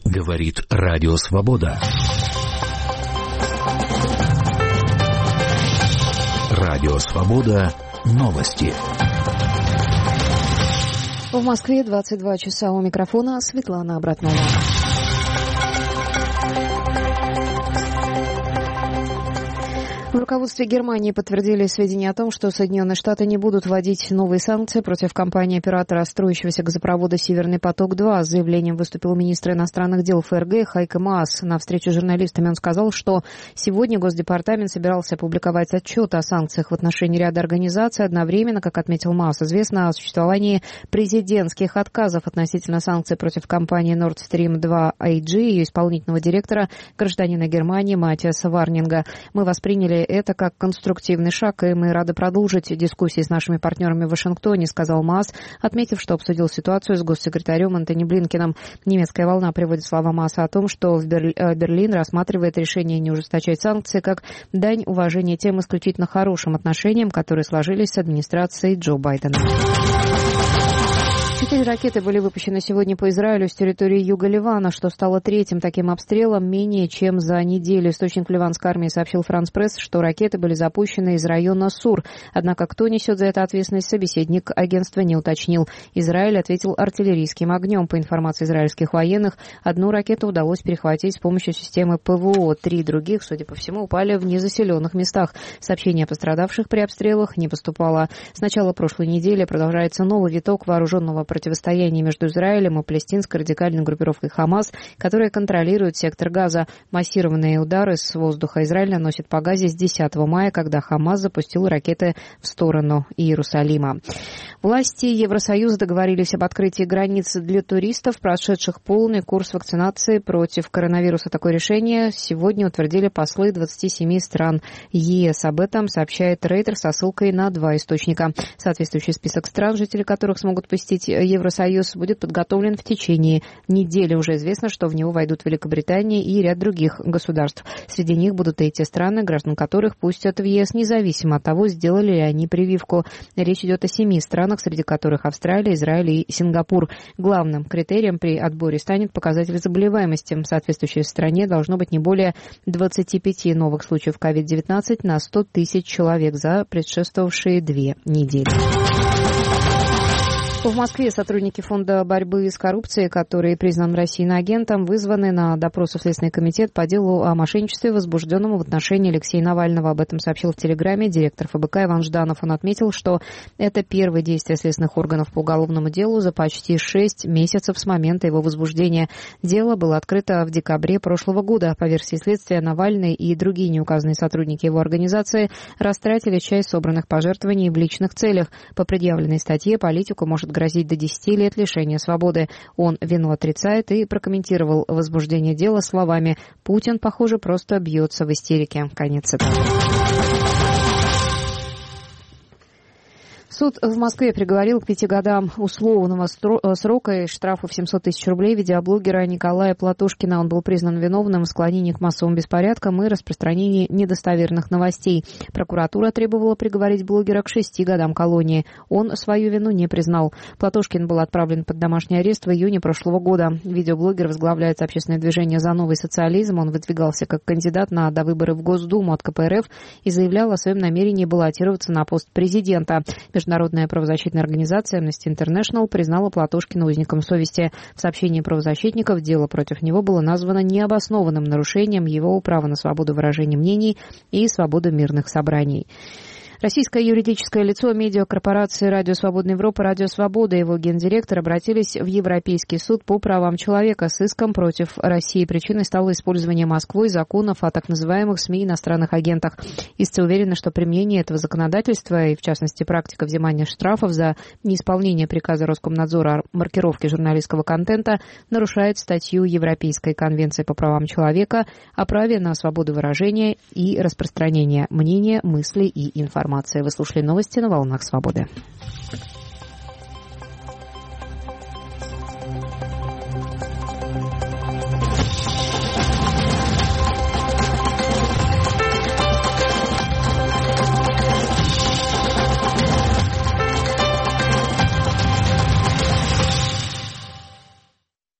Говорит Радио Свобода. Радио Свобода. Новости. В Москве 22 часа. У микрофона Светлана Обратнова. В руководстве Германии подтвердили сведения о том, что Соединенные Штаты не будут вводить новые санкции против компании-оператора строящегося газопровода «Северный поток-2». С заявлением выступил министр иностранных дел ФРГ Хайко Маас. На встрече с журналистами он сказал, что сегодня Госдепартамент собирался опубликовать отчет о санкциях в отношении ряда организаций. Одновременно, как отметил Маас, известно о существовании президентских отказов относительно санкций против компании Nord Stream 2 AG и ее исполнительного директора, гражданина Германии Матиаса Варнинга. Мы восприняли это как конструктивный шаг, и мы рады продолжить дискуссии с нашими партнерами в Вашингтоне, сказал Маас, отметив, что обсудил ситуацию с госсекретарем Антони Блинкеном. Немецкая волна приводит слова Мааса о том, что Берлин рассматривает решение не ужесточать санкции как дань уважения тем исключительно хорошим отношениям, которые сложились с администрацией Джо Байдена. 4 ракеты были выпущены сегодня по Израилю с территории юга Ливана, что стало третьим таким обстрелом менее чем за неделю. Источник ливанской армии сообщил Франс Пресс, что ракеты были запущены из района Сур. Однако кто несет за это ответственность, собеседник агентства не уточнил. Израиль ответил артиллерийским огнем. По информации израильских военных, одну ракету удалось перехватить с помощью системы ПВО. 3 других, судя по всему, упали в незаселенных местах. Сообщений о пострадавших при обстрелах не поступало. С начала прошлой недели продолжается новый виток вооруженного противостояние между Израилем и палестинской радикальной группировкой «Хамас», которая контролирует сектор Газа. Массированные удары с воздуха Израиль наносит по Газе с 10 мая, когда «Хамас» запустил ракеты в сторону Иерусалима. Власти Евросоюза договорились об открытии границ для туристов, прошедших полный курс вакцинации против коронавируса. Такое решение сегодня утвердили послы 27 стран ЕС. Об этом сообщает Рейтер со ссылкой на 2 источника. Соответствующий список стран, жители которых смогут посетить Евросоюз, будет подготовлен в течение недели. Уже известно, что в него войдут Великобритания и ряд других государств. Среди них будут и те страны, граждан которых пустят в ЕС, независимо от того, сделали ли они прививку. Речь идет о 7 странах, среди которых Австралия, Израиль и Сингапур. Главным критерием при отборе станет показатель заболеваемости. В соответствующей стране должно быть не более 25 новых случаев COVID-19 на 100 тысяч человек за предшествовавшие 2 недели. В Москве сотрудники Фонда борьбы с коррупцией, который признан Россией иноагентом, вызваны на допрос в Следственный комитет по делу о мошенничестве, возбужденному в отношении Алексея Навального. Об этом сообщил в Телеграме директор ФБК Иван Жданов. Он отметил, что это первое действие следственных органов по уголовному делу за почти 6 месяцев с момента его возбуждения. Дело было открыто в декабре прошлого года. По версии следствия, Навальный и другие неуказанные сотрудники его организации растратили часть собранных пожертвований в личных целях. По предъявленной статье политику может грозить до 10 лет лишения свободы. Он вину отрицает и прокомментировал возбуждение дела словами: «Путин, похоже, просто бьется в истерике». Конец цитаты. Суд в Москве приговорил к 5 годам условного срока и штрафу в 700 тысяч рублей видеоблогера Николая Платошкина. Он был признан виновным в склонении к массовым беспорядкам и распространении недостоверных новостей. Прокуратура требовала приговорить блогера к 6 годам колонии. Он свою вину не признал. Платошкин был отправлен под домашний арест в июне прошлого года. Видеоблогер возглавляет общественное движение «За новый социализм». Он выдвигался как кандидат на довыборы в Госдуму от КПРФ и заявлял о своем намерении баллотироваться на пост президента. Международная правозащитная организация Amnesty International признала Платошкина узником совести. В сообщении правозащитников дело против него было названо необоснованным нарушением его права на свободу выражения мнений и свободу мирных собраний. Российское юридическое лицо медиакорпорации «Радио Свободная Европа» «Радио Свобода» и его гендиректор обратились в Европейский суд по правам человека с иском против России. Причиной стало использование Москвой законов о так называемых СМИ иностранных агентах. Истцы уверены, что применение этого законодательства и, в частности, практика взимания штрафов за неисполнение приказа Роскомнадзора о маркировке журналистского контента нарушает статью Европейской конвенции по правам человека о праве на свободу выражения и распространения мнения, мыслей и информации. Вы слушали новости на «Волнах Свободы».